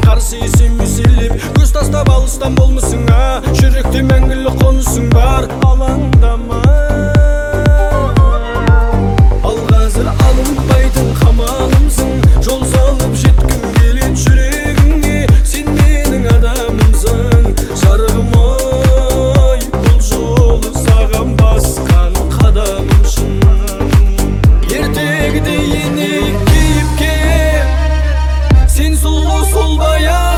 қарсысың мүсіліп көз тастап алыстан болмысың жүректе мәңгілік қонысың бар алаңдама ал қазір алынбайтын қамалымсың жол салып жеткім келеді жүрегіңе сен менің адамымсың жарығым ой бұл жолы саған басқан қадамымсың ертегідей енейік кейіпке сен сұлу сол баян